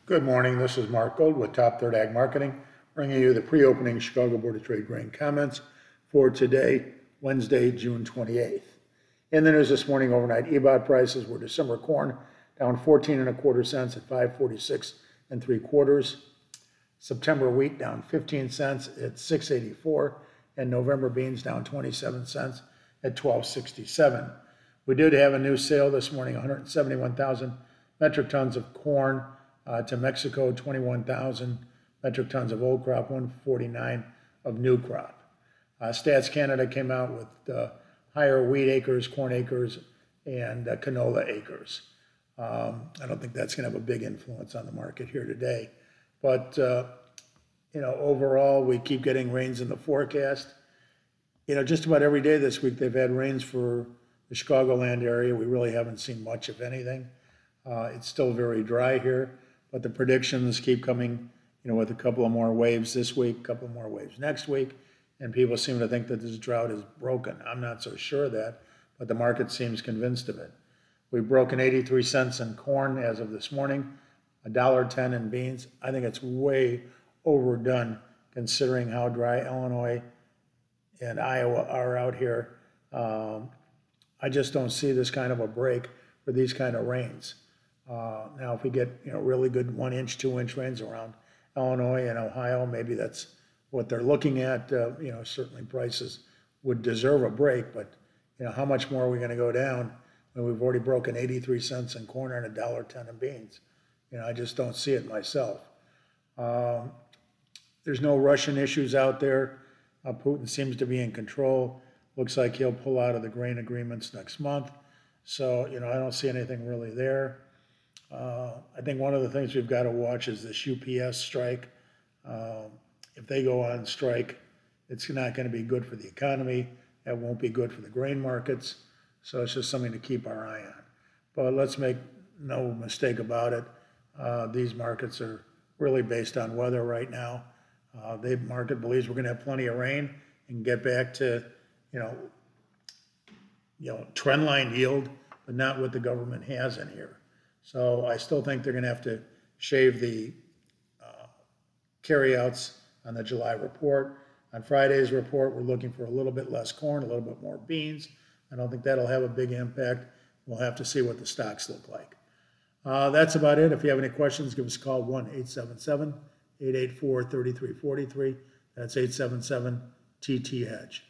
Good morning. This is Mark Gold with Top Third Ag Marketing, bringing you the pre-opening Chicago Board of Trade grain comments for today, Wednesday, June 28th. In the news this morning, overnight EBOT prices were December corn down 14 and a quarter cents at 546 and 3/4. September wheat down 15 cents at 684, and November beans down 27 cents at 1267. We did have a new sale this morning, 171,000 metric tons of corn to Mexico, 21,000 metric tons of old crop, 149 of new crop. Stats Canada came out with higher wheat acres, corn acres, and canola acres. I don't think that's going to have a big influence on the market here today. But, overall, we keep getting rains in the forecast. Just about every day this week they've had rains for the Chicagoland area. We really haven't seen much of anything. It's still very dry here, but the predictions keep coming, with a couple of more waves this week, a couple more waves next week, and people seem to think that this drought is broken. I'm not so sure of that, but the market seems convinced of it. We've broken 83 cents in corn as of this morning, $1.10 in beans. I think it's way overdone considering how dry Illinois and Iowa are out here. I just don't see this kind of a break for these kind of rains. Now, if we get really good 1 inch, 2 inch rains around Illinois and Ohio, maybe that's what they're looking at. Certainly prices would deserve a break, but how much more are we going to go down when we've already broken 83 cents in corn and $1.10 in beans? I just don't see it myself. There's no Russian issues out there. Putin seems to be in control. Looks like he'll pull out of the grain agreements next month. So, I don't see anything really there. I think one of the things we've got to watch is this UPS strike. If they go on strike, it's not going to be good for the economy. That won't be good for the grain markets. So it's just something to keep our eye on. But let's make no mistake about it. These markets are really based on weather right now. The market believes we're going to have plenty of rain and get back to, trend line yield, but not what the government has in here. So I still think they're going to have to shave the carryouts on the July report. On Friday's report, we're looking for a little bit less corn, a little bit more beans. I don't think that'll have a big impact. We'll have to see what the stocks look like. That's about it. If you have any questions, give us a call, 1-877-884-3343. That's 877-TT-HEDGE.